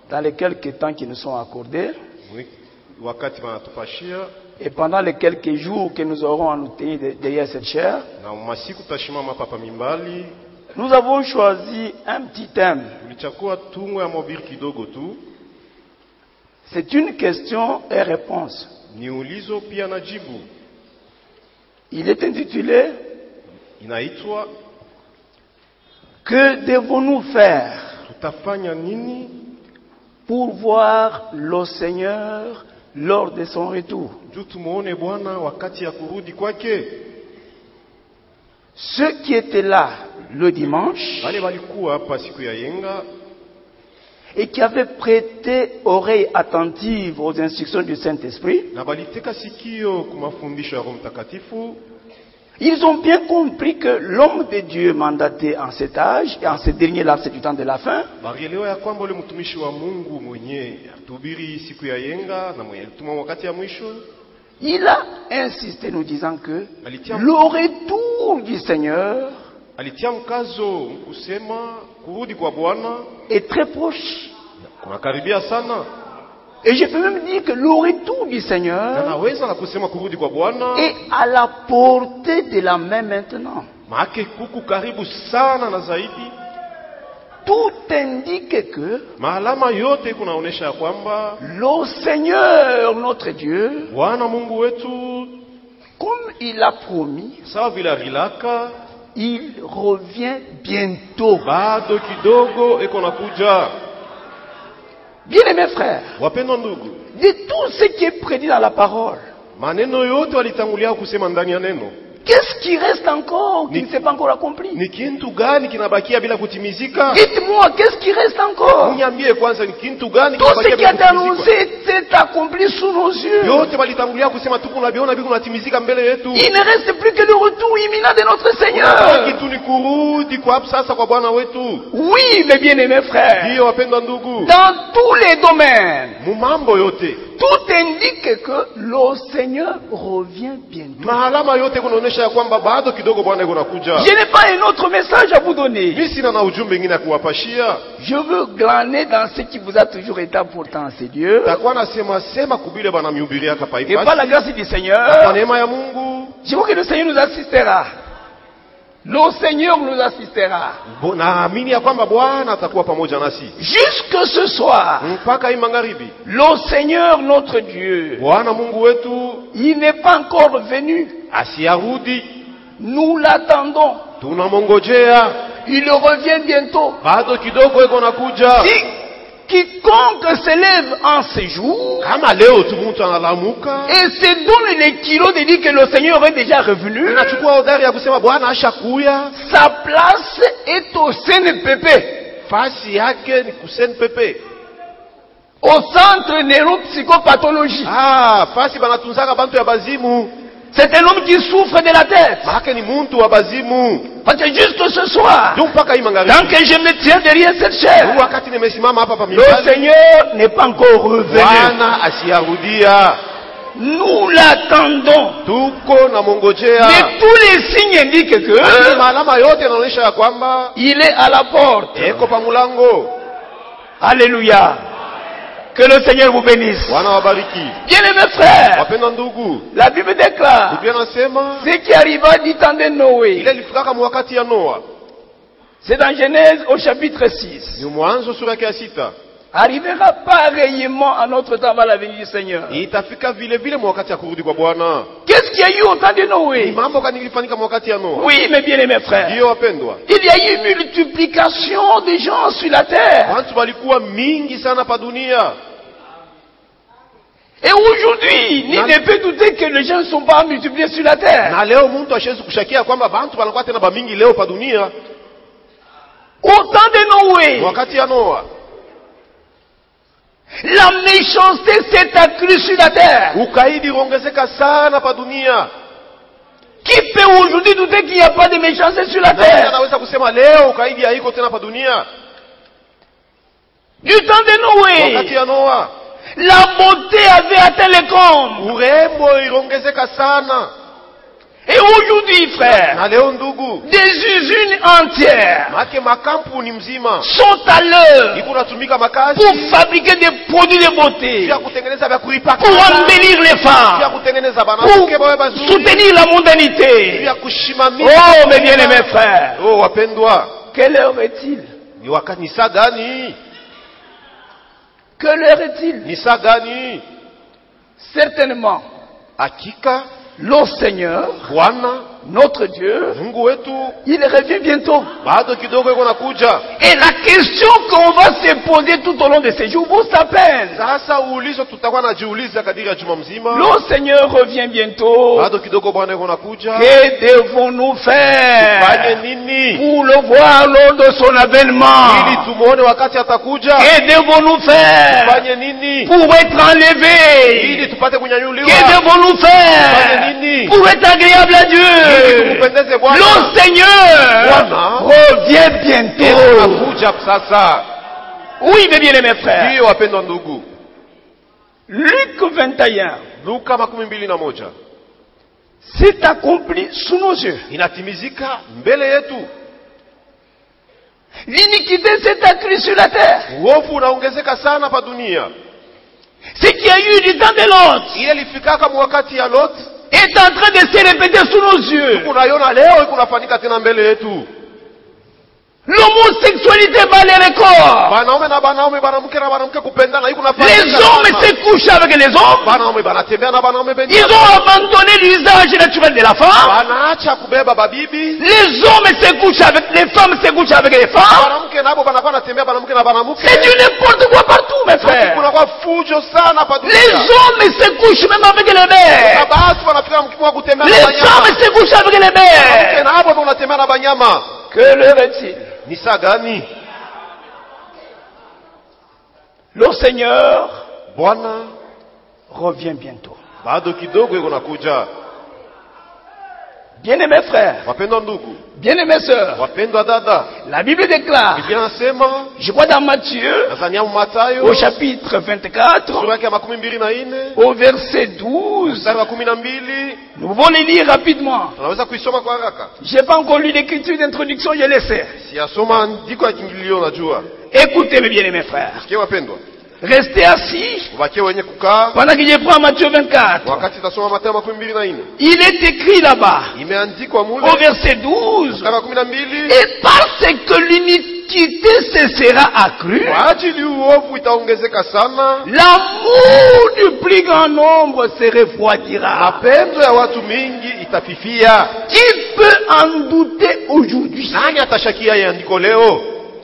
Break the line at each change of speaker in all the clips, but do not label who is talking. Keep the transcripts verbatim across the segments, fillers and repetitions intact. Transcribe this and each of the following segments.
dans les quelques temps qui nous sont accordés,
wakati wanatupashia,
et pendant les quelques jours que nous aurons à nous tenir derrière cette chaire,
na masiku tashimama papa mimbali,
nous avons choisi un petit thème.
tulichagua tungo ya mobile kidogo tu.
C'est une question et réponse.
Ni ulizo pia na jibu.
Il est intitulé
Inaitwa
Que devons-nous faire
tutafanya nini
pour voir le Seigneur lors de son retour?
juu tumuone Bwana wakati ya kurudi kwake.
Ceux qui étaient là le dimanche
Wale walikuwa hapa siku ya yenga
et qui avaient prêté oreille attentive aux instructions du Saint-Esprit,
na baliteka sikio kumafundisho ya Roho Mtakatifu,
ils ont bien compris que l'homme de Dieu mandaté en cet âge et en ce dernier laps du temps de la fin,
barielewa ya kwamba ule mtumishi wa Mungu mwenye atubiri siku ya yenga na mwenye tuma wakati ya mwisho,
il a insisté nous disant que le retour du Seigneur
alitia mkazo kusema kurudi kwa Bwana
est très proche.
kunakaribia sana.
Et je peux même dire que le retour du Seigneur
Naweza na kusema kurudi kwa Bwana
est à la portée de la main maintenant.
maake kuku karibu sana na zaidi.
Tout indique que
Maalama yote kunaonesha ya kwamba
le Seigneur, notre Dieu,
Bwana Mungu wetu
comme il a promis,
sawa vile rilaka,
il revient bientôt.
bado kidogo eko nakuja.
Bien-aimés frères,
Wapendwa ndugu,
de tout ce qui est prédit dans la parole,
maneno yote walitangulia kusema ndani ya neno.
qu'est-ce qui reste encore qui ne s'est pas encore accompli?
Ni kintu gani kinabakia bila kutimizika?
Dites-moi, qu'est-ce qui reste encore?
Uniambie kwanza ni kintu gani
Tout ce
kinabakia
qui a été
bila
annoncé
kutimizika?
s'est accompli sous nos yeux.
Yote walitangulia kusema tuko na biona biko natimizika mbele yetu.
Il ne reste plus que le retour imminent de notre
Baki
Seigneur.
tu ni kurudi kwa sasa kwa Bwana wetu.
Oui, mes bien-aimés frères,
Ndiyo wapendwa ndugu,
dans tous les domaines,
mumambo yote
tout indique que le Seigneur revient bientôt.
mahalama yote kunaonesha ya kwamba bado kidogo Bwana yuko nakuja.
Je n'ai pas un autre message à vous donner.
Mimi sina na ujumbe mwingine ya kuwapashia.
Je veux glaner dans ce qui vous a toujours été important, c'est Dieu.
Takuwa nasema sema kubile bana mihubiria hapa
Et par la
hivi.
grâce du
Kwa
Seigneur,
neema ya Mungu,
je vois que le Seigneur nous assistera. Le Seigneur nous assistera.
bo- naamini ya kwamba Bwana atakuwa pamoja nasi
Jusque ce soir,
mpaka hii magharibi.
le Seigneur notre Dieu,
Bwana Mungu wetu
il n'est pas encore venu.
asiyarudi,
Nous l'attendons.
tunamongojea,
Il revient bientôt.
bado kidogo iko nakuja.
Si quiconque se lève en ce jour
Kama leo tu mtu analamuka
et se donne les kilos de dire que le Seigneur est déjà revenu,
unachukua hodari ya kusema Bwana ashakuya,
sa place est au C N P P,
fasi yake ni kusen pepe.
au centre neuropsychopathologie.
Ah, fasi banatunzaka bantu ya bazimu.
C'est un homme qui souffre de la tête.
Maake ni muntu wa bazimu.
Parce que juste ce soir,
Ndio mpaka hii
tant
magharibi.
que je me tiens derrière cette chair,
Wakati nimesimama hapa pa
le
mimbali,
Seigneur n'est pas encore revenu.
Bwana asiyarudia.
Nous l'attendons.
Tuko na mongojea.
Mais tous les signes indiquent que
Maalama yote yanaonyesha ya kwamba
il est à la porte.
eko pa mulango.
Alléluia. Que le Seigneur vous bénisse.
Bwana wabariki.
Bien-aimés frères,
Wapendwa ndugu,
la Bible déclare
Biblia nasema
ce qui arriva du temps de Noé.
ile ilifika wakati ya Noa.
C'est dans Genèse au chapitre six.
Ni mwanzo sura yake ya sita.
Arrivera pareillement à notre temps à la venue du Seigneur.
Itafika vile vile wakati ya kurudi kwa Bwana.
Qu'est-ce qu'il y a eu au temps de
Ni
Noé?
mambo gani ilifanyika wakati ya Noa?
Oui, mes bien-aimés frères.
Ndiyo wapendwa.
Il y a eu une multiplication de gens sur la terre.
Watu walikuwa mingi sana pa dunia.
Et aujourd'hui, ni ne peut douter que les gens ne sont pas multipliés sur la terre.
Na leo mtu ashezi kushakia kwamba bantu wanakuwa tena bamingi leo pa dunia.
Au temps de Noé,
Wakati ya Noa,
la méchanceté s'est accrue sur la terre.
ukaidi uongezeka sana pa dunia.
Qui peut aujourd'hui douter qu'il n'y a pas de méchanceté sur la
Na
terre?
anaweza kusema leo ukaidi haiko tena pa dunia.
Du temps de
Wakati
Noé,
ya Noa,
la beauté avait atteint les combles.
urembo iliongezeka sana.
Et aujourd'hui, frère,
Na leo ndugu,
des usines entières
make makampuni mzima
sont à l'heure
iko natumika makazi
pour fabriquer des produits de beauté,
ya kutengeneza vya kuipaka,
pour embellir les
ya
femmes,
kutengeneza
pour
banamuke bawe bazuri,
soutenir la mondanité.
ya kushimamia.
Oh, mes bien-aimés frères,
Oh wapendwa,
quelle heure est-il?
ni wakati ni saa gani?
Quelle heure est-il?
Ni saa gani?
Certainement,
Hakika
le Seigneur,
Bwana
notre Dieu,
Mungu wetu
il revient bientôt.
bado kidogo iko nakuja.
Et la question qu'on va se poser tout au long de ces jours vaut sa peine.
Sasa uulizo tutakuwa najiuliza kadiri ya juma mzima.
Le Seigneur revient bientôt.
Bado kidogo Bwana iko nakuja.
Que devons-nous faire
Fanye nini
pour le voir lors de son avènement?
ili tumuone wakati atakuja?
Que devons-nous faire
Fanye nini
pour être enlevés?
ili tupate kunyanyuliwa?
Que devons-nous faire
Fanye nini
pour être agréable à
ili
Dieu?
tumpendeze Bwana?
Le Seigneur
Bwana
revient bientôt.
anakuja sasa.
Oui, mes bien-aimés frères.
Ndiyo wapendwa ndugu,
Luc vingt et un
Luka makumi mbili na moja
s'est accompli sous nos yeux.
inatimizika mbele yetu.
L'iniquité s'est accrue sur la terre.
Uovu unaongezeka sana pa dunia.
Ce qui a eu du temps de l'autre
Ile ilifikaka mwakati ya Lot,
est en train de se répéter sous nos yeux.
kunaiona leo ikunafanyika tena mbele yetu.
L'homosexualité bat les records.
Banaume na banaume, banamke na banamke kupendana iko
Les
nafanyika.
hommes se couchent avec les hommes.
Banaume banatembea na banaume
Ils
bengine.
ont abandonné l'usage naturel de la femme.
Banaacha kubeba babibi.
Les hommes se couchent avec les femmes, se couchent avec les femmes.
Banamke nabo banakuwa natembea banamke na banamuke.
C'est du n'importe quoi partout, mes frères.
Kunakuwa fujo sana pa dunia.
Les hommes se couchent même avec les mères.
Na basi wanafika mkimwa kutembea
Les
na banyama.
femmes se couchent avec les
Banamke
mères.
nabo wanatembea na banyama.
Que l'heure est-il?
Ni saa gani?
Le Seigneur
Bwana
revient bientôt.
bado kidogo iko nakuja.
Bien-aimés frères,
Wapendwa ndugu,
bien-aimés sœurs,
wapendwa dada,
la Bible déclare,
Biblia nasema
je crois dans Matthieu,
Nazania Mathayo
au chapitre vingt-quatre,
sura yake ya makumi mbili na nne
au verset douze,
mstari wa kumi na mbili.
nous pouvons les lire rapidement.
Tunaweza kuisoma kwa haraka.
Je n'ai pas encore lu l'écriture d'introduction, je le sais.
Siyasoma andiko ya kingilio, najua.
Écoutez mes bien-aimés frères,
Sikia wapendwa,
restez assis
ubakie wenye kukaa
pendant que je prends Matthieu vingt-quatre.
wakati tasoma Mathayo makumi mbili na nne.
Il est écrit là-bas,
Imeandikwa mule
au verset douze,
mstari wa kumi na mbili,
et parce que l'iniquité se sera accrue,
kwa ajili uovu itaongezeka sana,
l'amour du plus grand nombre se refroidira.
mapendo ya watu mingi itafifia.
Qui peut en douter aujourd'hui?
Nani atashakia ya andiko leo?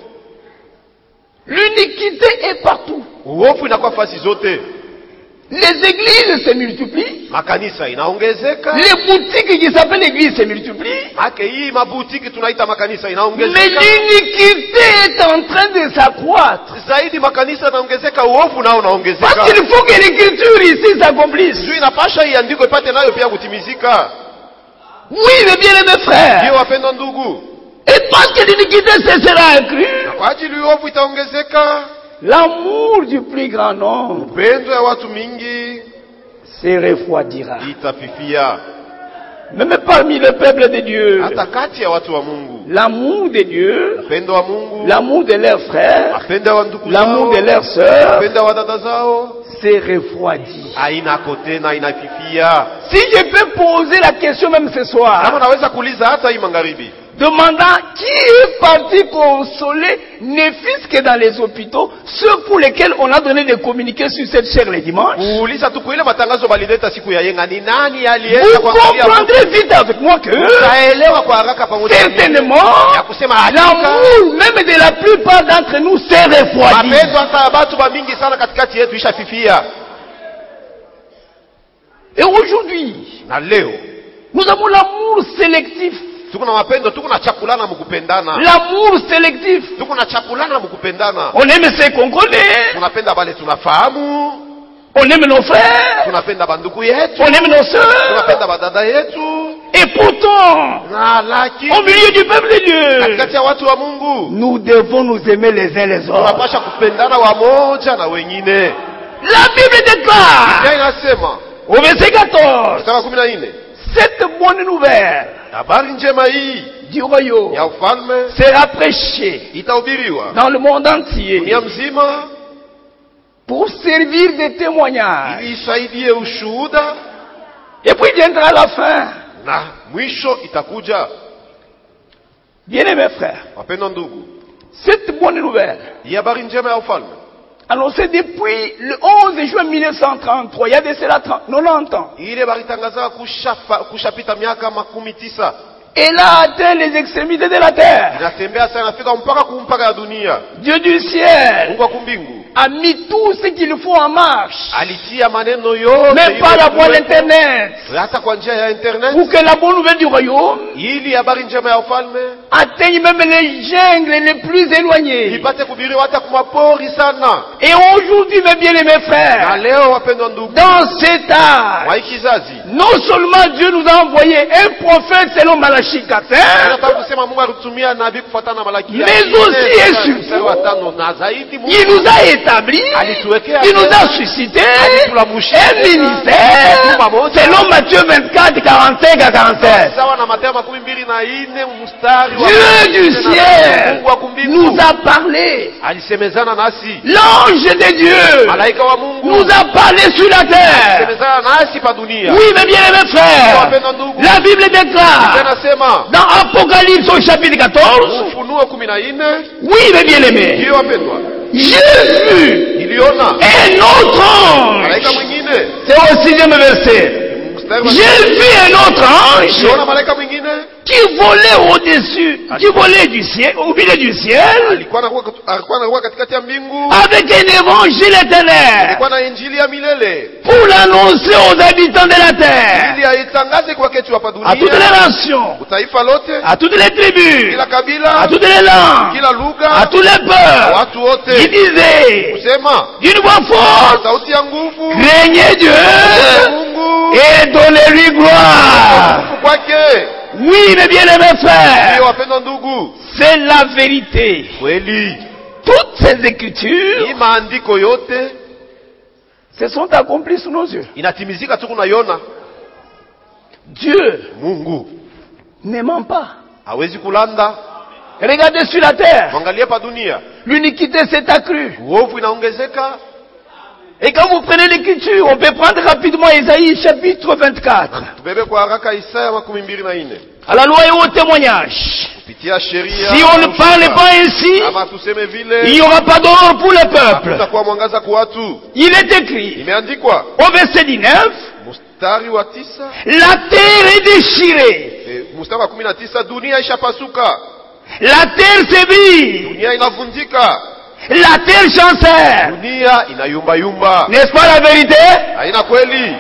L'iniquité est partout.
Uovu inakuwa fasi zote.
Les églises se multiplient.
Makanisa inaongezeka.
Les boutiques qui s'appellent églises se multiplient.
Make hii mabutiki tunaita makanisa
Mais
inaongezeka.
l'iniquité est en train de s'accroître.
Zaidi makanisa yanaongezeka, uovu nao
Parce
unaongezeka.
qu'il faut que l'écriture ici s'accomplisse.
Juu inapasha hii andiko ipate nayo pia kutimizika.
Oui, mes bien-aimés
Ndio
frères.
wapendwa ndugu,
Et parce que l'iniquité se sera accrue,
na kwa ajili uovu itaongezeka,
l'amour du plus grand nombre
upendo ya watu mingi
se refroidira.
itafifia.
Même parmi le peuple de Dieu,
Hata kati ya watu wa Mungu,
l'amour de Dieu,
upendo wa Mungu,
l'amour de leurs frères,
mapendo wa ndugu
l'amour de
zao,
leurs sœurs
mapendo wa dada zao
se refroidit.
hainako tena, inafifia.
Si je peux poser la question même ce
Kama
soir,
naweza kuuliza hata hii magharibi,
demandant qui est parti consoler, ne fût-ce que dans les hôpitaux, ceux pour lesquels on a donné des communiqués sur cette chair les dimanches,
kuuliza tu kuile matangazo balileta siku ya yenga, ni nani alienda
vous
kuangalia?
comprendrez vite avec moi que
Utaelewa kwa haraka pamoja na mimi
certainement
ya kusema hakika
l'amour même de la plupart d'entre nous s'est refroidi.
mapendo hata ya batu ba mingi sana katikati yetu ishafifia.
Et aujourd'hui,
Na leo
nous avons l'amour sélectif.
tuko na mapendo, tuko na chakulana mukupendana,
L'amour sélectif.
tuko na chakulana mukupendana.
On aime ceux qu'on connaît,
Tunapenda bale tunafahamu,
on aime nos frères,
tunapenda banduku yetu,
on aime nos sœurs,
tunapenda badada yetu,
et pourtant,
na lakini
au milieu du peuple de Dieu,
katikati ya watu wa Mungu
nous devons nous aimer les uns les autres.
tunapasha kupendana wamoja na wengine.
La Bible déclare,
Biblia inasema
au verset quatorze,
mstari wa kumi na nne,
Cette bonne nouvelle
habari njema hii
du royaume
ya ufalme
sera prêchée
itahubiriwa
dans le monde entier
dunia mzima
pour servir de témoignage.
ili isaidie ushuhuda,
Et puis viendra la fin.
na mwisho itakuja.
Bien-aimés frères,
Wapendwa ndugu,
cette bonne nouvelle,
hii habari njema ya ufalme
annoncée depuis le onze juin mille neuf cent trente-trois, il y a de cela quatre-vingt-dix ans,
ile balitangaza kushafa kushapita miaka makumi tisa,
elle a atteint les extrémités de la terre.
inatembea sana, inafika mpaka kumpaka ya dunia.
Dieu du ciel
Mungu wa kumbingu
a mis tout ce qu'il faut en marche,
alitia maneno yote
mais par la voie d'internet,
hata kwa njia ya internet,
pour que la bonne nouvelle du royaume
ili habari njema ya ufalme
atteigne même les jungles les plus éloignés.
ipate kuhubiriwa hata kumapori sana.
Et aujourd'hui, mes bien-aimés
Na
frères,
leo wapendwa ndugu,
dans cet âge,
wa hii kizazi
non seulement Dieu nous a envoyé un prophète selon Malachie quatre,
nataka kusema Mungu alitutumia nabii kufuatana na Malaki ya
Mais
nne,
aussi et
mstari
surtout,
wa tano, na zaidi Mungu
il nous a établi,
alituwekea
il nous a suscité
alitulamusha
un ministère selon Matthieu vingt-quatre, quarante-cinq à quarante-sept.
sawa na Mathayo makumi mbili na nne mstari wa
Dieu du ciel
Mungu wa kumbingu
nous a parlé.
alisemezana nasi,
L'ange de Dieu
malaika wa Mungu
nous a parlé sur la terre.
alisemezana nasi pa dunia.
Oui, mes bien-aimés frères,
Wapendwa ndugu,
la Bible déclare
anasema
dans Apocalypse au chapitre quatorze,
Ufunuo kumi na nne,
oui, mes bien-aimés,
ndiyo wapendwa,
j'ai vu
niliona
un autre
malaika
ange.
mwingine,
C'est au sixième verset.
mstari wa
J'ai vu un autre ange
niliona malaika mwingine
qui volait au-dessus, qui volait du ciel, au milieu du ciel,
alikuwa anakuwa alikuwa anakuwa katikati ya mbingu,
avec un évangile éternel
alikuwa na injili ya milele
pour l'annoncer aux habitants de la terre,
ili aitangaze kwa ketu hapa
à toutes les
dunia,
nations,
utaifa lote,
à toutes les tribus,
kila
à
kabila,
toutes les langues,
kila
à
lugha,
tous les peuples.
watu
Il
wote,
disait
kusema
d'une voix forte,
sauti ya nguvu,
craignez Dieu
Mungu
et donnez-lui gloire.
nguvu kwake.
Oui, mes bien-aimés frères,
Ndiyo wapendwa ndugu,
c'est la vérité.
kweli
Toutes ces écritures
hii maandiko yote
se sont accomplies sous nos yeux.
inatimizika tu kunaiona.
Dieu
Mungu
ne ment pas.
hawezi kulanda.
Regardez sur la terre,
Mwangalie pa dunia,
l'uniquité s'est accrue.
uovu inaongezeka.
Et quand vous prenez l'écriture, on peut prendre rapidement Isaïe chapitre vingt-quatre.
Tubebe kwa haraka Isaya makumi mbili na nne.
À la loi et au témoignage.
Kupitia sheria,
Si on ne parle pas ainsi,
kama tuseme
il
vile,
n'y aura pas d'or pour le peuple.
hakutakuwa mwangaza kwa watu.
Il est écrit
Imeandikwa
au verset dix-neuf,
mstari wa tisa,
la terre est déchirée,
e, mstari wa kumi na tisa, dunia ishapasuka,
la terre s'ébrit,
dunia inavunjika,
la terre chancelle.
dunia inayumba yumba.
N'est-ce pas la vérité?
Haina kweli?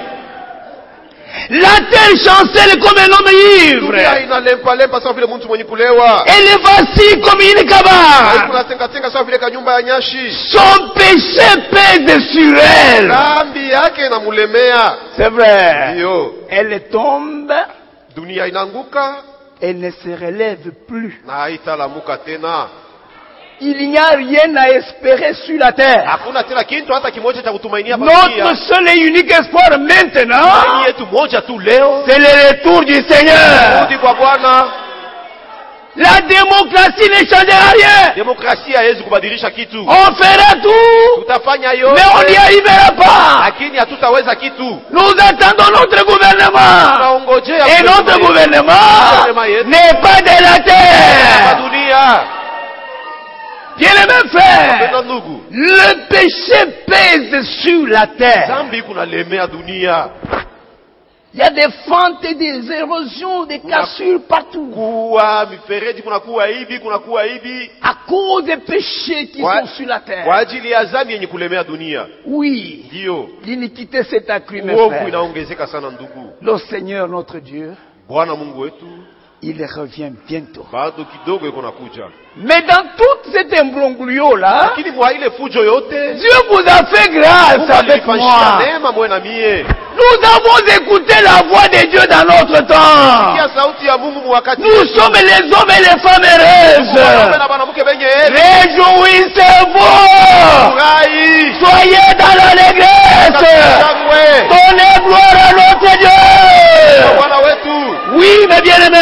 La terre chancelle comme un homme
Dunia
ivre.
inalempa lempa sawa vile mtu mwenye kulewa.
Elle est vacille comme une cabane.
Kuna tenga tenga sawa vile kanyumba ya nyashi.
Son péché pèse sur elle.
Dhambi yake inamulemea.
C'est vrai.
Ndio.
Elle tombe,
Dunia inaanguka
elle ne se relève plus.
na haitalamuka tena.
Il n'y a rien à espérer sur la terre.
Hakuna tena kitu hata kimoja cha kutumainia hapa
Notre
dunia.
seul et unique espoir maintenant,
Tumaini yetu moja tu leo,
c'est le retour du Seigneur.
rudi kwa Bwana.
La démocratie ne changera rien.
Demokrasia haiwezi kubadilisha kitu.
On fera tout,
Tutafanya
mais
yote,
on n'y arrivera pas.
lakini hatutaweza kitu.
Nous attendons notre gouvernement.
Tunaongojea
Et notre gouvernement n'est pas de la
hapa
terre.
dunia.
Bien-aimés frères,
Wapendwa ndugu,
le péché pèse sur la terre.
dhambi kunalemea dunia.
Il y a des fentes et des érosions, des cassures partout.
Kuwa mifereji, kunakuwa hivi, kunakuwa hivi,
À cause des péchés qui
Ouais.
sont sur la
kwa
terre.
ajili ya dhambi yenye kulemea dunia.
Oui,
Ndio
l'iniquité s'est accrue, mes
uovu
frères.
inaongezeka sana ndugu.
Le Seigneur, notre Dieu,
Bwana Mungu wetu
il revient bientôt.
bado kidogo iko nakuja,
Mais dans toute cette imbroglio-là,
lakini mwa ile fujo yote
Dieu vous a fait grâce
Mungu
avec
alinifanyia
moi.
neema mwe na mie.
Nous avons écouté la voix de Dieu dans notre temps.
Sikia sauti ya Mungu mwakati.
Nous sommes les hommes et les femmes heureuses.
Wanaume na wanawake wenye heri.
Réjouissez-vous.
Furahi.
Soyez dans l'allégresse.
Shangwe.
Donnez gloire à notre Dieu.
Bwana wetu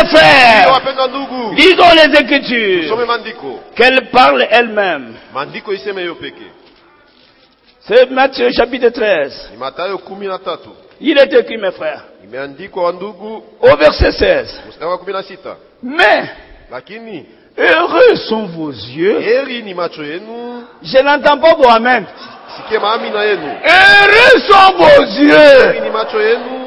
frères,
wapendwa ndugu,
lisons les Écritures,
tusome maandiko.
qu'elles parlent elles-mêmes.
Maandiko iseme yo peke.
C'est Matthieu chapitre treize.
Ni Mathayo kumi na tatu.
Il est écrit, mes frères,
Imeandikwa wa ndugu,
au verset seize.
mstari wa kumi na sita.
Mais,
Lakini
heureux sont vos yeux.
heri ni macho yenu,
Je n'entends pas vos amen.
sikie maamina yenu.
Heureux sont vos
Heri
yeux.
ni macho yenu,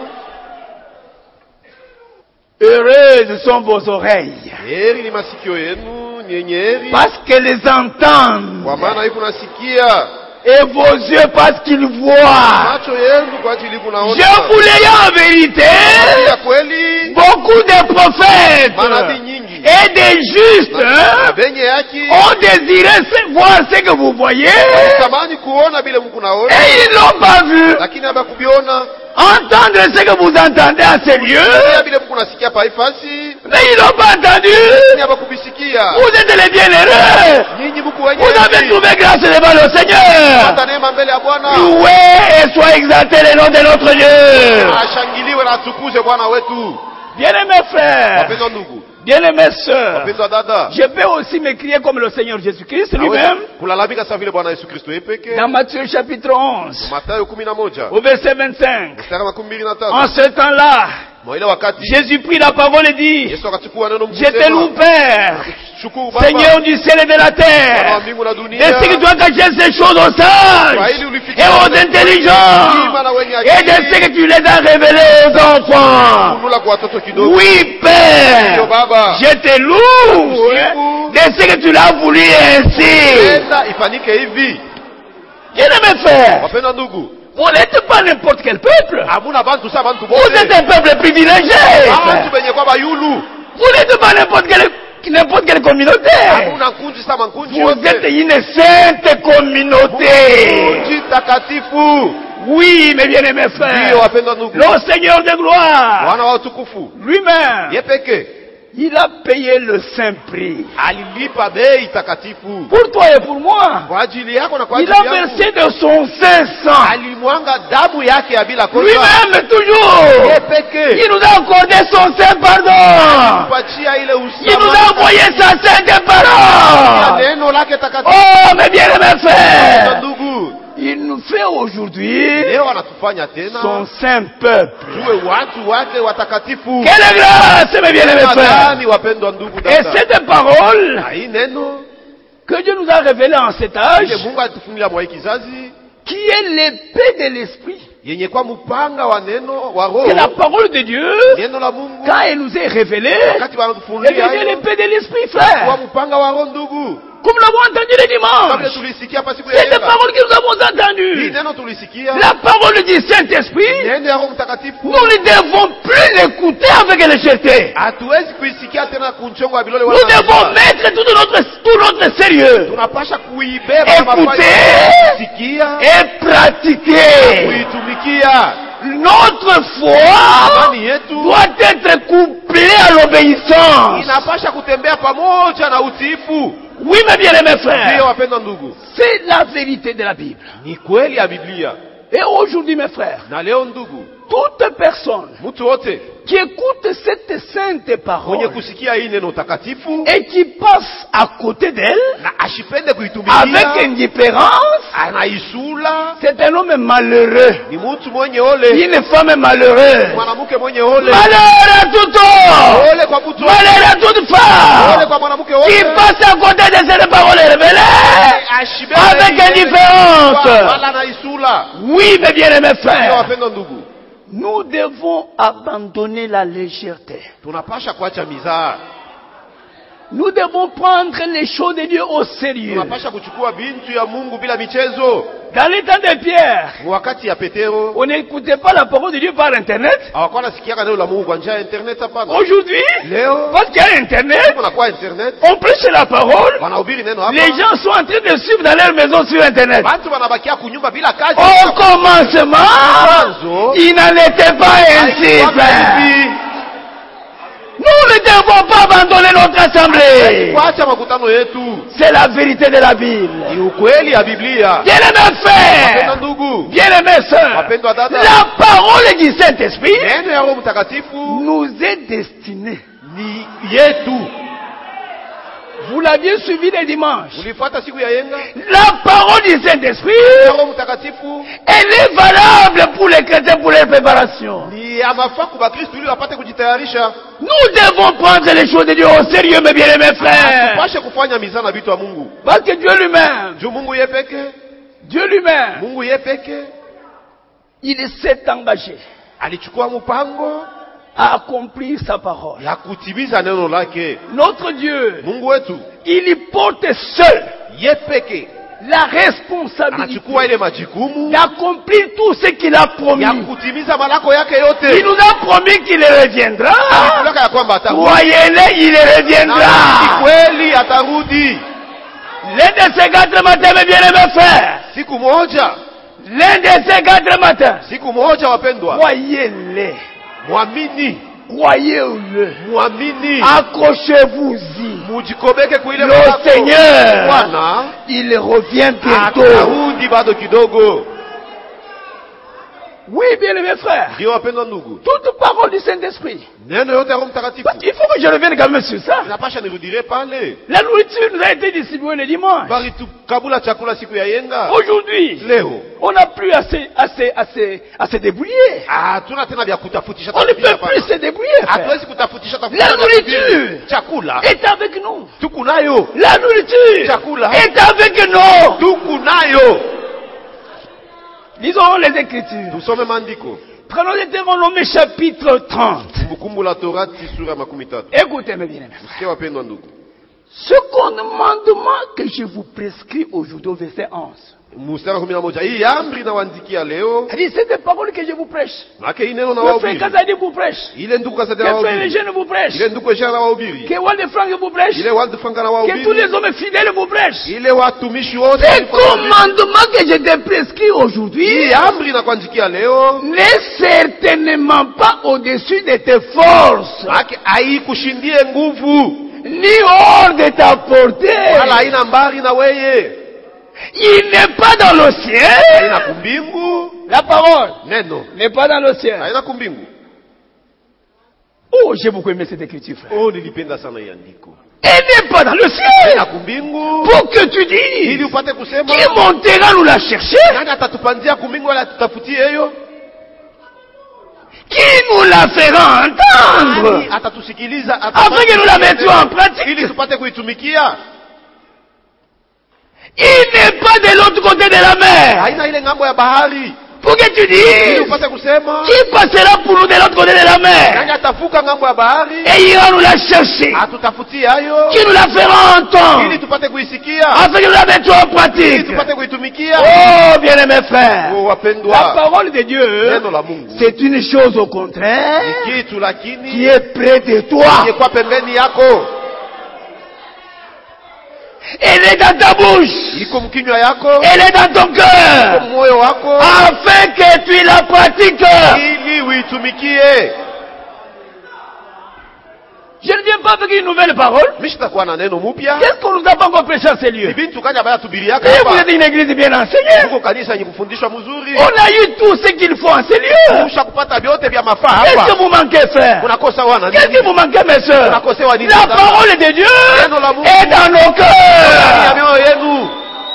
Heureuses sont vos oreilles.
heri ni masikio yenu, ni yenye heri,
Parce qu'elles entendent.
kwa maana hivi kunasikia.
Et vos yeux parce qu'ils voient.
Macho yenu kwa ajili kunaona.
Je vous l'ai dit en vérité.
Ya kweli,
Beaucoup de prophètes
manabii nyingi
et des justes
na
hein,
benye haki
ont désiré se- voir ce que vous voyez.
tamani kuona vile Mungu naona,
Et ils n'ont pas vu.
lakini habakubiona.
Entendre ce que vous entendez à ces lieux.
Sikia vile Mungu nasikia pa ifasi,
Mais ils n'ont pas entendu.
lakini habakubisikia.
Vous êtes les bienheureux.
Nyinyi mko wenye
Vous avez
haki,
trouvé grâce devant le Seigneur.
pata neema mbele ya Bwana.
Loué et soit exalté le nom de notre Dieu.
Ashangiliwe na atukuze Bwana wetu.
Bien-aimés frères,
Wapendwa ndugu,
bien-aimés sœurs,
wapendwa dada,
je peux aussi m'écrier comme le Seigneur Jésus-Christ
naweza
lui-même
kulalamika sawa vile Bwana Yesu Kristo yeye peke.
dans Matthieu chapitre onze,
Mathayo kumi na moja
au verset vingt-cinq.
mstari wa makumi mbili na tatu.
En ce temps-là,
Mwa ile wakati
Jésus prit la parole et dit,
Yesu akachukua neno
je te loue
mkuu,
Père,
shukuru Baba,
Seigneur du ciel et de la
Bwana wa
terre,
mbingu na
et
dunia,
ce qui doit cacher ces choses aux sages et aux intelligents, et de ce que tu les as révélés aux enfants.
kunula kwa watoto kidogo.
Oui, Père,
Ndio Baba,
je te loue hein, de ce que tu l'as voulu ainsi.
penda ifanyike hivi.
Bien-aimés frères,
Wapendwa ndugu,
vous n'êtes pas n'importe quel peuple.
hamuna bantu sa bantu
Vous êtes
bote.
un peuple privilégié.
Bantu benye kwa bayulu.
Vous n'êtes pas n'importe quelle, n'importe quelle communauté.
Hamuna nkunji sa mankunji
Vous
yote.
êtes une sainte communauté.
Nkunji takatifu.
Oui, mes bien-aimés
Ndio
frères,
wapendwa ndugu.
le Seigneur de gloire,
Bwana wa utukufu.
lui-même,
Ye peke
il a payé le saint prix.
alilipa bei takatifu.
Pour toi et pour moi.
Kwa ajili yako na kwa
Il
ajili
a
yangu.
versé de son saint sang.
Alimwanga damu yake ya bila kosa.
Lui-même toujours.
Ye peke
Il nous a accordé son saint pardon.
kupatia ile
Il nous a envoyé sa sainte parole.
neno lake takatifu.
Oh, mes bien-aimés frères,
Ndugu,
il nous fait aujourd'hui
leo anatufanya tena
son saint peuple.
tuwe watu wake watakatifu.
Quelle grâce, mes bien-aimés frères.
Gani wapendwa ndugu
Et
dada.
cette parole
Na hii neno
que Dieu nous a révélée en cet âge,
ile Mungu alitufunulia mwa hii kizazi
qui est l'épée de l'esprit,
yenye kwa mpanga wa neno wa
que la
roho,
parole de Dieu,
neno la Mungu
quand elle nous est révélée,
wakati
est
wanatufunulia
devenue
hayo,
l'épée de l'esprit,
kwa
frère.
mpanga wa roho ndugu.
Comme nous l'avons entendu le
Kabla
dimanche.
tulisikia hapa siku ya
C'est des
leo.
paroles que nous avons
Hii
entendues.
neno tulisikia.
La parole du Saint-Esprit,
Neno ya Roho Mtakatifu.
nous ne devons plus l'écouter avec légèreté.
Hatuwezi kuisikia tena kunchongo wa bilole
Nous
wala
devons
maziwa.
mettre tout notre, tout notre sérieux
Tunapasha kuibeba
Écoutez.
kama mafai. Sikia,
et pratiquer.
kuitumikia.
Notre foi
Imani yetu
doit être couplée à l'obéissance.
inapasha kutembea pamoja na utiifu.
Oui, mes bien-aimés
Ndio
frères,
wapendwa ndugu,
c'est la vérité de la Bible.
ni kweli ya Biblia.
Et aujourd'hui, mes frères,
Na leo ndugu,
toute personne
mtu wote
qui écoute cette sainte
mwenye
parole
kusikia hii neno takatifu
et qui passe à côté d'elle
na ashipende
avec
kuitumikia,
indifférence,
anaisula,
c'est un homme malheureux,
ni mtu mwenye ole,
une femme malheureuse.
mwanamke mwenye ole.
Malheur à tout homme,
Ole kwa mtu,
malheur à toute
ole
femme
kwa mwanamke
qui
wote.
passe à côté de cette parole révélée
Ashibebe
avec
ile
indifférence.
wala anaisula.
Oui, mes bien-aimés
Ndio
frères,
wapendwa ndugu,
nous devons abandonner la légèreté.
tunapasha kuacha mizaa.
Nous devons prendre les choses de Dieu au sérieux.
Tunapasha kuchukua bintu ya Mungu bila michezo.
Dans les temps de Pierre,
Wakati ya Petero
on n'écoutait pas la parole de Dieu par Internet.
hawakuwa nasikiaka neno la Mungu kwa njia ya internet. Hapana,
Aujourd'hui,
leo
parce qu'il y a Internet,
kuna kwa internet
on prêche la parole.
wanahubiri neno hapa.
Les gens sont en train de suivre dans leur maison sur Internet.
Watu wanabakia kunyumba bila kazi.
Au commencement,
Mwanzo
il n'en était pas ainsi,
haikuwa
frère.
hivi.
Nous ne devons pas abandonner notre assemblée.
Kuacha makutano yetu
C'est la vérité de la Bible.
ni ukweli ya Biblia.
Bien-aimés
Wapendwa
frères,
ndugu,
bien-aimés sœurs,
wapendwa dada,
la parole du Saint-Esprit
neno ya Roho Mtakatifu
nous est destinée
ni yetu.
Vous l'aviez suivi les dimanches.
Ulifuata siku ya yenga?
La parole du Saint-Esprit,
Roho Mtakatifu
elle est valable pour les chrétiens pour leur préparation.
ni amafaa kwa Kristo ili wapate kujitayarisha.
Nous devons prendre les choses de Dieu au sérieux, mes bien-aimés frères.
Tupashe kufanya mizana vitu wa Mungu.
Parce que Dieu lui-même,
Juu Mungu yeye peke,
Dieu lui-même,
Mungu yeye peke
il s'est engagé
alichukua mpango
à accomplir sa parole.
ya kutimiza neno lake.
Notre Dieu,
Mungu wetu
il y porte seul
yeye peke
la responsabilité
anachukua ile majukumu
d'accomplir tout ce qu'il a promis.
ya kutimiza malako yake
Il
yote.
nous a promis qu'il reviendra.
Alikuwa ya kwamba atarudi.
Croyez-le, il
Na
reviendra.
kweli atarudi.
L'un de ces quatre matins, mes bien-aimés frères,
Siku moja,
l'un de ces quatre matins,
siku moja wapendwa.
croyez-le,
Mwamini,
croyez-le,
mwamini.
accrochez-vous-y.
Mujikobeke kwa ile
Le
malako.
Seigneur,
Bwana
il revient bientôt.
atarudi bado kidogo.
Oui, bien-aimés frères,
Ndio wapendwa ndugu.
toute parole du Saint-Esprit.
Neno yote ya Roho Mtakatifu.
Parce qu'il faut que je revienne quand même sur ça.
Napasha nirudire pale.
La nourriture nous a été distribuée le dimanche.
Bali tukabula chakula siku ya yenga.
Aujourd'hui,
Leo.
on n'a plus assez, assez, assez, à se débrouiller.
Ah, tuna tena vya kutafutisha
On ne
tafutisha
peut plus
hapana.
se débrouiller, frère.
Hatuwezi kutafutisha tafutisha.
La nourriture
Chakula.
est avec nous.
Tuko nayo.
La nourriture
Chakula.
est avec nous.
Tuko nayo.
Lisons les Écritures.
Tusome maandiko.
Prenons Deutéronome chapitre trente.
Kumbukumbu la Torati sura makumi tatu.
Écoutez, mes bien-aimés.
Msikie wapendwa ndugu.
Ce commandement que je vous prescris aujourd'hui au verset onze.
Mstari kumi na moja. Hii amri nawaandikia leo.
C'est-à-dire, c'est des paroles que je vous prêche.
Maana hii neno na
Que frère
wahubiri.
Kazadi vous prêche.
Ile ndugu kasema
Que
na
frère
wahubiri.
Eugène vous prêche.
Ile ndugu Eugène na wahubiri.
Que Walde Frank vous prêche.
Ile Walde Frank na
Que tous
wahubiri.
les hommes fidèles vous prêchent.
Ile watumishi wote.
Ce commandement que je te prescris aujourd'hui
Hii amri nakuandikia leo.
n'est certainement pas au-dessus de tes forces,
Maana haikushindie nguvu.
ni hors de ta portée.
Wala haina mbali na weye.
Il n'est pas dans le ciel.
Haina kumbingu.
La parole
Neno.
n'est pas dans le ciel.
Haina kumbingu.
Oh, j'ai beaucoup aimé cette écriture, frère.
Oh, nilipenda sana hii andiko.
Elle n'est pas dans le
Haina
ciel.
kumbingu.
Pour que tu
Ili
dises,
upate kusema.
qui montera nous la chercher?
Nani atatupandia kumbingu wala tutafutie hiyo?
Qui nous la fera entendre?
Nani atatusikiliza
Afin que nous la mettions en pratique.
ili tupate kuitumikia?
Il n'est pas de l'autre côté de la mer.
Haina ile ngambo ya bahari.
Pour que tu
Ili
dises,
upate kusema.
qui passera pour nous de l'autre côté de la
Nani
mer
atafuka ngambo ya bahari?
et ira nous la chercher?
Atutafutie hayo.
Qui nous la fera
Ili
entendre
tupate kuisikia.
afin que nous la mettions en
Ili
pratique?
tupate kuitumikia.
Oh, bien-aimés frères,
Oh,
la
wapendwa.
parole de Dieu,
Neno la Mungu.
c'est une chose au contraire
Kitu
qui
lakini
est près de toi.
kwa pembeni yako.
Elle est dans ta bouche.
Iko mkinywa yako.
Elle est dans ton
Iko
cœur.
moyo wako.
Afin que tu la pratiques.
Ili uitumikie.
Je ne viens pas avec une nouvelle parole.
Mishitakuwa na neno mupya.
Qu'est-ce qu'on nous a pas encore prêché à ces lieux?
Ibintu kanya baya tubiriaka
Et vous
hapa.
êtes une église bien enseignée.
Tuko kanisa yenye kufundishwa mzuri.
On a eu tout ce qu'il faut en ces lieux.
Usha kupata vyote vya mafaa
Qu'est-ce que
hapa.
vous manquez, frère?
Unakosa wana
Qu'est-ce
nini?
que vous manquez, mes soeurs?
Unakosewa nini?
La parole de Dieu
Neno la Mungu.
est dans nos
Ndani ya
cœurs.
mioyo yenu.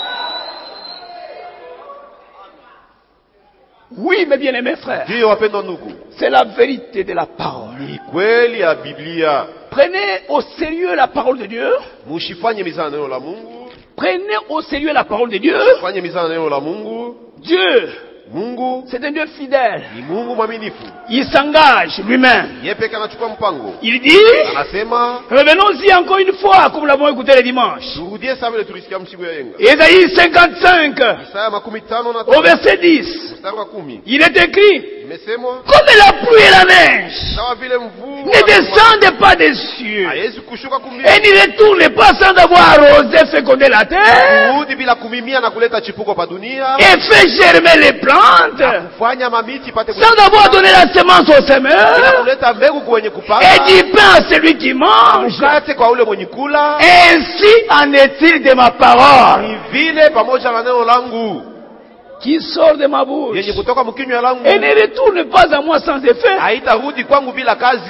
Oui, mes bien-aimés frères,
Ndio wapendwa ndugu.
c'est la vérité de la parole.
Ni kweli ya Biblia.
Prenez au sérieux la parole de Dieu.
Mushifanye mizana neno la Mungu.
Prenez au sérieux la parole de Dieu.
Fanye mizana neno la Mungu.
Dieu,
Mungu
c'est un Dieu fidèle.
ni Mungu mwaminifu.
Il s'engage lui-même.
Yeye peke anachukua mpango.
Il dit,
Anasema
revenons-y encore une fois, comme nous l'avons écouté le dimanche.
turudie sawa vile tulisikia msiku ya yenga.
Ésaïe cinquante-cinq,
Isaya makumi tano na
au
tano
verset dix.
mstari wa kumi.
Il est écrit,
Imesemwa
comme la pluie et la neige
sawa vile mvua
ne descendent pas des cieux
haiwezi kushuka kumimia.
et n'y retournent pas sans avoir arrosé, fécondé la terre
Kurudi bila kumimia na kuleta chipuko pa dunia.
et fait germer les plantes
Kufanya mamiti ipate
sans avoir donné la semence au
Bila
semeur
kuleta mbegu kwa wenye kupanda.
et du pain à celui qui mange.
Mkate kwa ule mwenye kula.
Ainsi en est-il de ma parole
Ni vile pamoja na neno langu
qui sort de ma bouche
yenye kutoka mkinywa langu
et ne retourne pas à moi sans effet,
haitarudi kwangu bila kazi,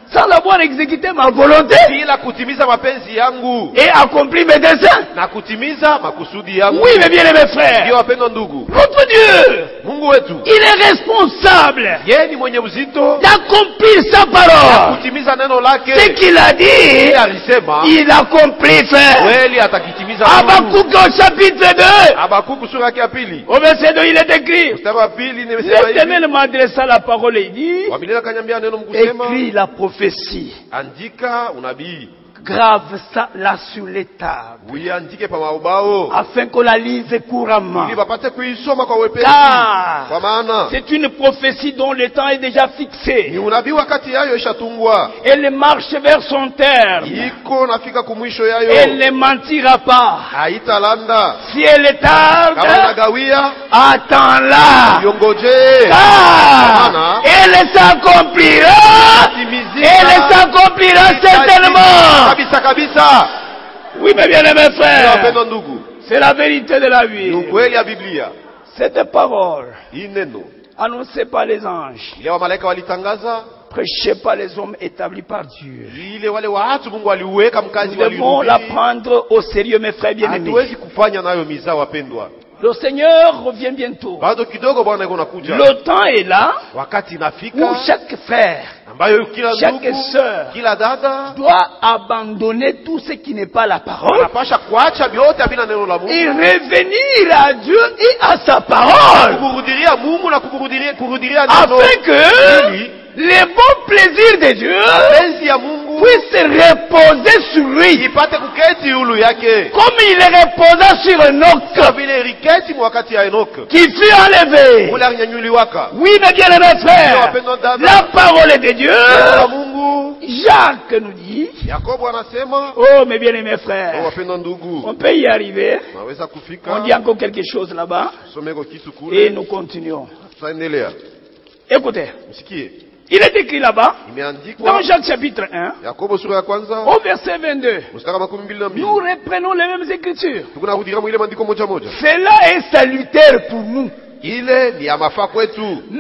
sans avoir exécuté ma volonté
bila kutimiza mapenzi yangu
et accompli mes desseins.
na kutimiza makusudi yangu.
Oui, mes bien-aimés frères.
Ndio wapendwa ndugu,
Notre Dieu,
Mungu wetu
il est responsable
yeye ni mwenye uzito
d'accomplir sa parole.
kutimiza neno lake.
Ce qu'il a dit,
Alisema
il accomplit, frère.
kweli atakitimiza.
Habakkuk au chapitre deux,
Habakuku sura yake ya pili
au verset deux, il est écrit,
mstari wa pili nimesema hivi,
l'Éternel m'adressa la parole et dit,
Wamilele akaniambia neno mkusema,
écris la prophétie,
andika unabii,
grave ça là sur les tables,
uiandike pa maubao
afin qu'on la lise couramment.
ili wapate kuisoma kwa wepesi.
Car
Kwa maana
c'est une prophétie dont le temps est déjà
ni
fixé.
unabii wakati yayo ishatungwa,
Elle marche vers son terme.
iko nafika kumwisho
Elle
yayo,
ne mentira pas.
haitalanda.
Si elle tarde,
Kama inagawia
attends-la.
yongoje,
Car
Maana
elle s'accomplira.
timizika
Elle s'accomplira certainement.
kabisa kabisa.
Oui, mes bien-aimés
Ndio
frères,
wapendwa ndugu,
c'est la vérité de la vie.
ni ukweli ya Biblia.
Cette parole,
Hii neno
annoncée par les anges,
ile wa malaika walitangaza,
prêchée par les hommes établis par Dieu,
ile wale watu Mungu aliweka mkazi
nous devons la
walirudi,
prendre au sérieux, mes frères bien-aimés.
hatuwezi kufanya nayo mizaa wapendwa.
Le Seigneur revient bientôt.
Bado kidogo Bwana yuko nakuja,
Le temps est là
wakati
où
inafika
chaque frère
ambayo kila
chaque
ndugu,
sœur
kila dada
doit abandonner tout ce qui n'est pas la parole
anapasha kuacha vyote bila neno la
et
Mungu,
revenir à Dieu et à sa parole,
kurudilia Mungu na kurudilia kurudilia neno,
afin que
ili
les bons plaisirs de Dieu
penzi ya Mungu
puissent reposer sur lui,
ipate kuketi yulu yake,
comme il reposa sur
kama
Enoch
vile riketi wakati ya Enoch
qui fut enlevé.
ule alinyanyuliwaka.
Oui, mes bien-aimés frères, la parole est de Dieu.
Neno la Mungu,
Jacques nous dit,
Yakobo anasema,
oh mes bien-aimés
oh
frères,
wapendwa ndugu,
on peut y arriver.
naweza
On
kufika
dit encore quelque chose là-bas
someko kitu
et
kule,
nous continuons.
tutaendelea.
Écoutez,
Msikie,
il est écrit là-bas,
imeandikwa
dans Jacques chapitre un,
Yakobo sura ya kwanza
au verset vingt-deux.
mstari makumi mbili na mbili.
Nous reprenons les mêmes écritures.
Tukunarudia mwile maandiko moja moja,
Cela est salutaire pour nous.
ile ni ya mafaa kwetu.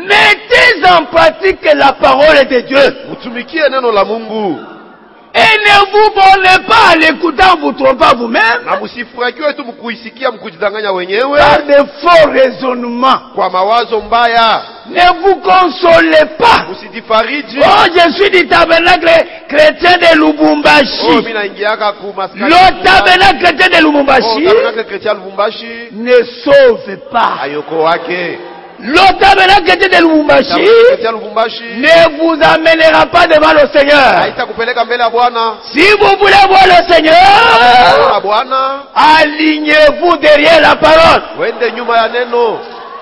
Mettez en pratique la parole de Dieu.
Mtumikie neno la Mungu
Et ne vous bornez pas à l'écouter en vous trompant vous-même
na msifurahikiwe tu mkuisikia mkujidanganya wenyewe
par de faux raisonnements.
kwa mawazo mbaya,
Ne vous consolez pas.
msijifariji.
Oh, je suis du tabernacle chrétien de
Oh,
Lubumbashi.
mimi naingiaka ku maskani.
Le tabernacle chrétien de
Oh,
Lubumbashi
tabernacle chrétien Lubumbashi
ne sauve pas.
ayoko wake.
Le tabernacle chrétien de Lubumbashi
Tabernacle chrétien Lubumbashi
ne vous amènera pas devant le Seigneur.
haitakupeleka mbele ya Bwana.
Si vous voulez voir le Seigneur,
Bwana Bwana,
alignez-vous derrière la parole.
wende nyuma ya neno,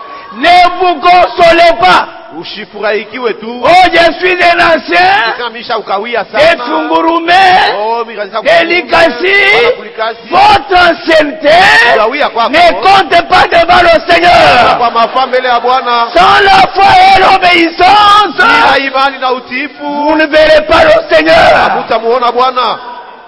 Ne vous consolez pas.
usifurahikiwe tu.
Oh, je suis un ancien
Kama misha ukawia
de
sana.
Fungurume,
Oh, mikaza
de Likasi.
kulikasi.
Votre ancienneté
Ukawia kwako
ne compte pas devant le Seigneur.
kwa mafaa mbele ya Bwana.
Sans la foi et l'obéissance,
Bila imani na utiifu
vous ne verrez pas le Seigneur.
hamtamuona Bwana.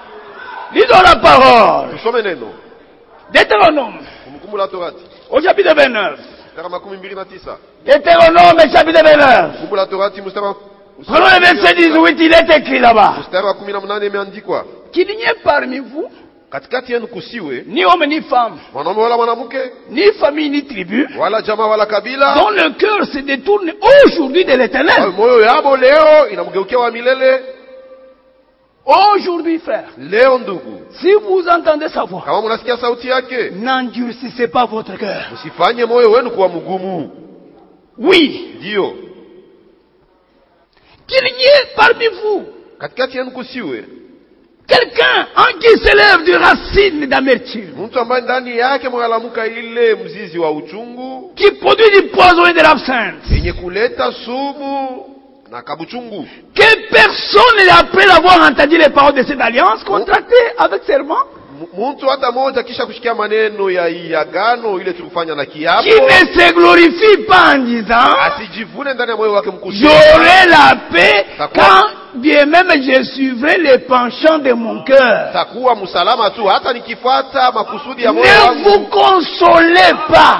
Lisons la parole.
Tusome neno
Deutéronome,
Kumbukumbu la Torati
au chapitre vingt-neuf.
mstari makumi mbili na tisa.
Deutéronome, chapitre vingt-neuf.
Kumbukumbu la Torati mstari wa-
Prenons le verset dix-huit, il est écrit là-bas.
mstari wa kumi na mnane imeandikwa,
Qu'il n'y ait parmi vous
katikati yenu kusiwe
ni homme ni femme,
mwanaume wala mwanamke
ni famille ni tribu,
wala jamaa wala kabila,
dont le cœur se détourne aujourd'hui de
Wa-
l'éternel.
moyo yabo leo inamgeukia wa milele.
Aujourd'hui, frère,
Leo ndugu,
si vous entendez sa voix,
kama mnasikia sauti yake,
n'endurcissez pas votre cœur.
msifanye moyo wenu kuwa mgumu.
Oui,
Ndiyo,
qu'il y ait parmi vous
katikati yenu kusiwe
quelqu'un en qui s'élève du racine d'amertume,
mtu ambaye ndani yake mwalamuka ile mzizi wa uchungu
qui produit du poison et de l'absinthe,
yenye kuleta sumu na kabuchungu,
que personne, après avoir entendu les paroles de cette alliance contractée avec serment,
M- mtu hata moja kisha kushikia maneno ya hii agano ile tulifanya na kiapo,
qui ne se glorifie pas en disant
asijivune ndani ya moyo wake mkushi,
j'aurai la paix
Ça quoi?
quand bien même je suivrai les penchants de mon cœur.
takuwa msalama tu hata nikifuata makusudi ya moyo
Ne vous
wangu.
consolez pas.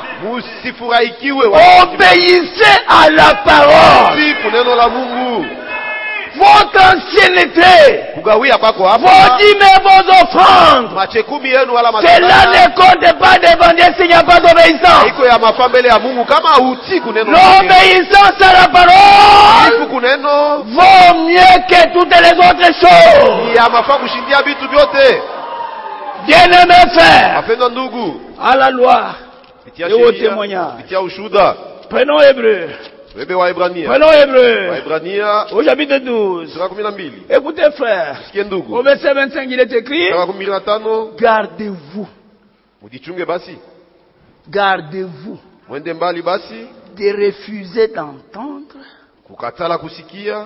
Musifurahikiwe,
Obéissez à la parole.
sifu neno la Mungu.
votre ancienneté,
kugawia kwako
vos
hapa
dîmes et vos offrandes.
machekumi yenu wala
Cela
masadaka
ne compte pas devant Dieu s'il n'y a pas d'obéissance.
haiko ya mafaa mbele ya Mungu kama utii kuneno lake.
L'obéissance à la parole
Utiifu kuneno
vaut mieux que toutes les autres choses.
ni ya mafaa kushindia vitu vyote.
Bien-aimés frères,
Wapendwa ndugu,
à la loi
kupitia
et au
sheria,
témoignage.
kupitia ushuhuda,
Prenons Hébreu.
bebe wa Ibrania,
Prenons Hébreu.
Waebrania
Au chapitre douze.
sura kumi na mbili.
Écoutez frère.
Sikie
Au
ndugu,
verset vingt-cinq, il est écrit,
sura kumi na tano,
gardez-vous,
mujichunge basi,
gardez-vous
mwende mbali basi,
de refuser d'entendre
kukatala kusikia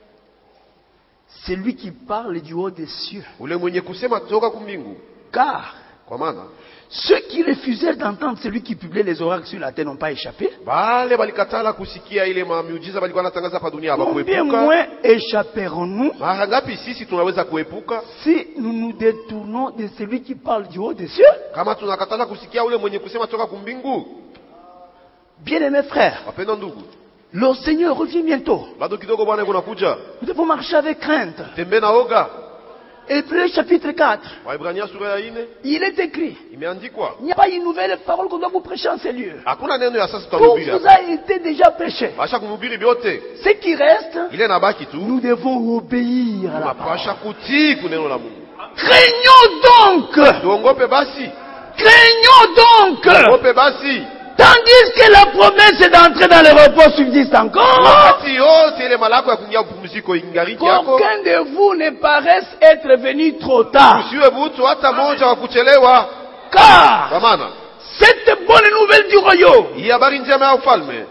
celui qui parle du haut des cieux.
ule mwenye kusema toka kumbingu,
Car
kwa maana
ceux qui refusèrent d'entendre celui qui publiait les oracles sur la terre n'ont pas échappé.
bale balikatala kusikia ile miujiza balikuwa natangaza hapa dunia
Combien
hawakuepuka.
moins échapperons-nous
Mara ngapi sisi tunaweza kuepuka
si nous nous détournons de celui qui parle du haut des cieux?
kama tunakatala kusikia ule mwenye kusema toka kumbingu?
Bien-aimés frères,
Wapendwa ndugu,
le Seigneur revient bientôt.
bado kidogo Bwana yuko nakuja,
Nous devons marcher avec crainte.
tembe na oga.
Hébreu chapitre quatre,
Waebrania sura ya ine
il est écrit,
imeandikwa,
il n'y a pas une nouvelle parole qu'on doit vous prêcher en ces lieux.
hakuna neno ya sasa
Tout
tutahubiri
vous
hapa,
a été déjà prêché.
basha kumhubiri vyote,
Ce qui reste,
ile nabaki tu
nous devons obéir à la parole.
tunapasha kutii kuneno la Mungu.
Craignons donc,
Tuongope basi,
craignons donc,
tuongope basi,
tandis que la promesse d'entrer dans le repos subsiste encore,
wakati yote ile malako ya kuingia pumziko ingariki yako,
qu'aucun de vous ne paraisse être venu trop tard.
usiwe mtu hata moja wa kuchelewa,
Car
kwa maana
cette bonne nouvelle du royaume,
hii habari njema ya ufalme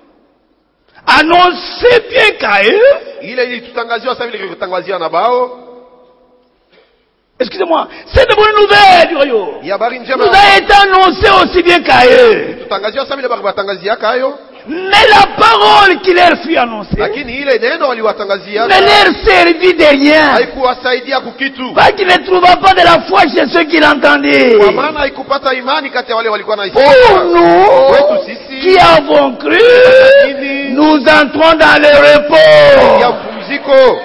annoncée bien qu'à eux,
ile ilitutangaziwa sasa vile ilitangazia na bao,
excusez-moi, cette bonne nouvelle du royaume
hii habari njema
nous a été annoncée aussi bien qu'à eux.
tutangaziwa sasa vile batangazia kayo,
Mais la parole qui leur fut annoncée
lakini ile neno waliwatangazia
ne leur servit de rien.
haikuwasaidia kukitu,
Pas qu'il ne trouva pas de la foi chez ceux qui l'entendaient.
kwa maana haikupata imani kati ya wale walikuwa na
Pour
Kwetu
nous
sisi
qui avons cru,
Nini?
nous entrons dans le
ya
repos.
mpumziko.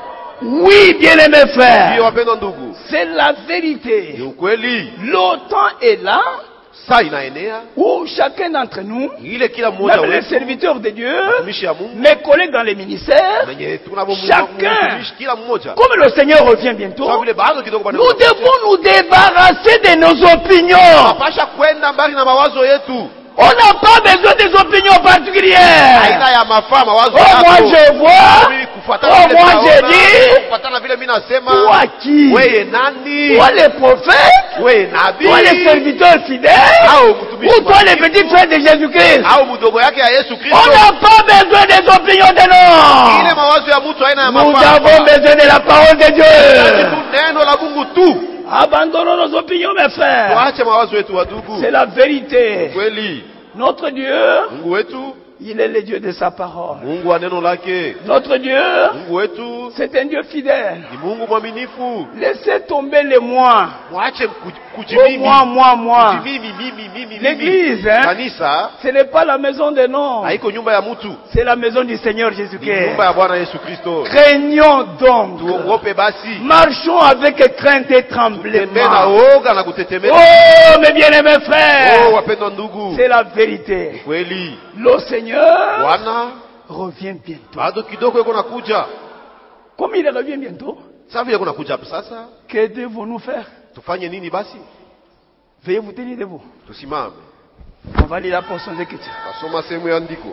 Oui, bien-aimés
Hiyo
frères,
wapendwa ndugu,
c'est la
ni
vérité.
ukweli.
Le temps est là
Saa inaenea
où chacun d'entre nous,
ile kila mmoja
même les
wetu
serviteurs de Dieu,
mtumishi ya Mungu
mes collègues dans les ministères,
mwenye tunavyomuita
Chacun.
mtumishi, kila mmoja
comme le Seigneur revient bientôt,
sawa vile bado kidogo bado
nous devons nous débarrasser de nos opinions.
tunapasha kwenda mbali na mawazo yetu.
On n'a pas besoin des opinions particulières.
Aina ya mafaa mawazo
Oh, moi
yako.
je vois.
Mimi kufuatana
Oh,
vile
moi
naona,
je dis.
kufuatana vile mimi nasema.
Toi qui?
Wewe nani?
Toi les prophètes?
Wewe nabii?
Toi les serviteurs fidèles?
Au mtumishi
Ou toi les petits frères de Jésus-Christ?
au mdogo yake ya Yesu
On
Kristo?
n'a pas besoin des opinions de
Ile
l'homme.
mawazo ya mtu aina ya
Nous
mafaa.
avons besoin de la parole de
Tu
Dieu.
neno la Mungu tu.
Abandonnons nos opinions, mes frères.
Tuache mawazo yetu wadugu.
C'est la vérité.
Kweli
Notre Dieu,
Mungu wetu,
il est le Dieu de sa parole.
Mungu wa neno lake.
Notre Dieu,
Mungu wetu
c'est un Dieu fidèle.
ni Mungu mwaminifu.
Laissez tomber les moi.
Mwache ku-
Oh,
kujimimi.
moi, moi, moi.
Kujimimi, mimi, mimi, mimi.
L'église, hein,
Kanisa
ce n'est pas la maison des noms.
haiko nyumba ya mtu,
C'est la maison du Seigneur
ni
Jésus-Christ.
nyumba ya Bwana Yesu Kristo.
Craignons donc.
Tuongope basi,
Marchons avec crainte et
tembee na
tremblement.
oga na kutetemeka.
Oh, mes bien-aimés
Oh,
frères,
wapendwa ndugu,
c'est la vérité.
kweli
Le Seigneur
Bwana
revient bientôt.
bado kidogo yuko nakuja.
Comme il revient bientôt,
Sasa vile yuko nakuja hapa sasa,
que devons-nous faire?
tufanye nini basi?
Veuillez vous tenir debout.
Tusimame,
On va lire la portion d'écriture.
tasoma sehemu ya andiko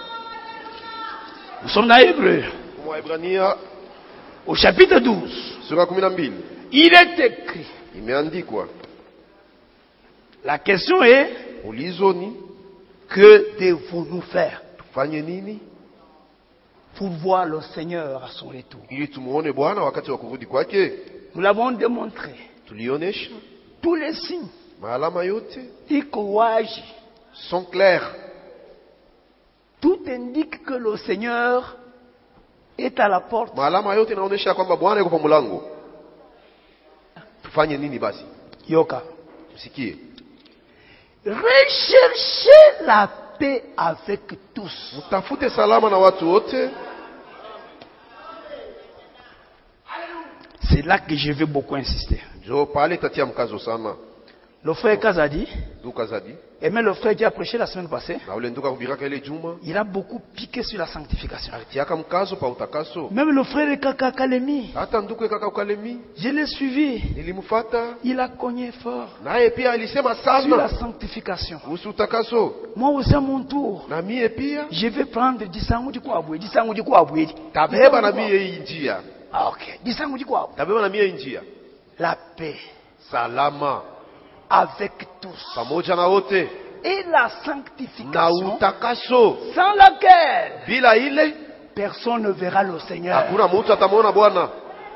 Nous sommes dans Hébreu,
Waebrania
au chapitre douze.
sura kumi na mbili.
Il est écrit.
Imeandikwa,
La question est,
ulizo ni
que devons-nous faire
tufanye nini
pour voir le Seigneur à son retour?
ili tumuone Bwana wakati wa kurudi kwake?
Nous l'avons démontré.
Tulionyesha
Tous les signes
maalama yote
ikowaji,
sont clairs.
tout indique que le Seigneur est à la porte.
Maalama yote inaonyesha kwamba Bwana yuko kwa mlango. Tufanye nini basi?
Yoka.
Msikie,
Recherchez la paix avec tous.
mtafute salama na watu wote
C'est là que je vais beaucoup insister.
Jo pale tatia mkazo sana.
Le frère Kazadi,
Dukazadi.
et même le frère qui a prêché la semaine passée,
Na ule nduka kubiraka ile juma.
il a beaucoup piqué sur la sanctification.
Tiaka mkazo pa utakaso.
Même le frère Kaka Kalemi,
Hata nduku kaka ukalemi.
je l'ai suivi.
Nilimfuata.
Il a cogné fort
Naye pia alisema
sur la
sana.
sanctification.
Kuhusu utakaso.
Moi aussi à mon tour,
Na mie pia.
je vais prendre disangu di kwabwe, disangu di kwabwe.
Tabeba na mie hii njia.
Ah ok, disangu di kwabwe.
Tabeba na mie hii njia.
La paix
Salama.
avec tous.
Pamoja na wote.
Et la
Na
sanctification
utakaso.
sans laquelle
Bila ile
personne ne verra le Seigneur.
hakuna mtu atamwona Bwana.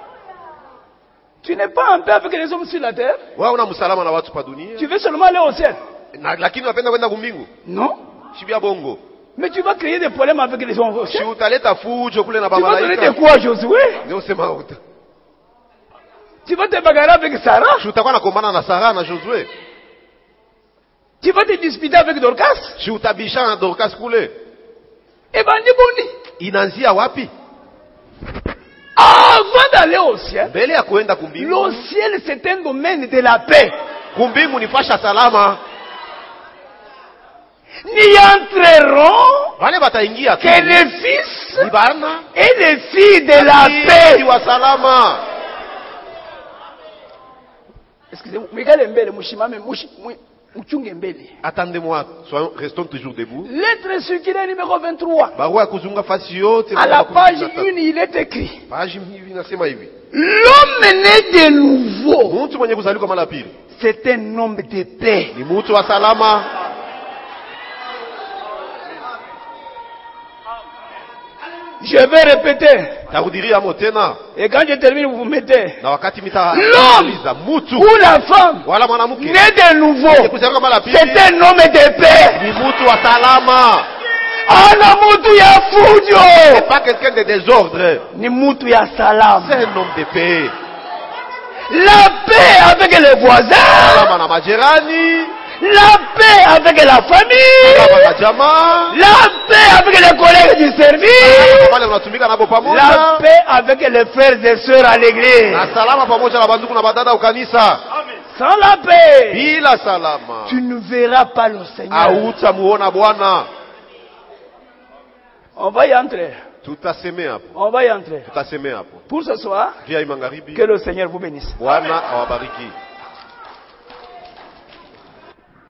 Tu n'es pas en paix avec les hommes sur la terre.
Wewe una msalama na watu pa dunia.
Tu veux seulement aller au ciel.
Na, lakini unapenda kwenda kumbingu.
Non.
Shibia bongo.
Mais tu vas créer des problèmes avec les hommes au
Si
ciel.
utaleta fujo kule na
Tu vas donner
bamalaika.
des coups à Josué.
Ndio sema uta.
Tu vas te bagarrer avec Sarah.
Si utakuwa nakombana na Sara na Josue.
Tu vas te disputer avec Dorcas.
Si utabishana na Dorcas kule.
Et ben dis bon.
Inaanzia wapi?
Avant d'aller au ciel,
Mbele ya kuenda kumbingu.
le ciel c'est un domaine de la paix.
Kumbingu ni fasha salama.
N'y entreront
Wale bataingia tu.
que les fils
Ni bana.
et les filles de la
Ni
paix.
wa salama.
Excusez-moi, mekale mbele mushimame muchunge mbele.
Attendez-moi, soyons, restons toujours debout.
Lettre circulaire numéro vingt-trois.
Barua ya kuzunga fasi yote.
À la page un, il est écrit.
Page hivi nasema hivi.
L'homme né de nouveau,
Mtu mwenye kuzaliwa mara pili
c'est un homme de paix.
ni mtu wa salama.
Je vais répéter.
Tarudiria amo tena.
Et quand je termine, vous vous mettez.
Na wakati mita
L'homme
mtu
ou la femme
wala mwanamke
né de nouveau,
kuzaliwa mara pili
c'est un homme de paix.
ni mtu wa salama.
Ana mutu ya fujo.
C'est pas quelqu'un de désordre.
Ni mutu ya salam.
C'est un homme de paix.
La paix avec les voisins.
Salama na majirani,
La paix avec la
salama
famille.
na jamaa,
La paix avec les collègues du service.
wale unatumika nabo
La
pamoja.
paix avec les frères et sœurs à l'église.
Na salama pamoja na bandugu na badada ukanisa.
Sans la paix,
Bila salama
tu ne verras pas le Seigneur.
hautamuona Bwana.
On va y entrer.
Tutasemea hapo.
On va y entrer.
Tutasemea hapo.
Pour ce soir,
Pia hii magharibi.
que le Seigneur vous bénisse.
Bwana awabariki.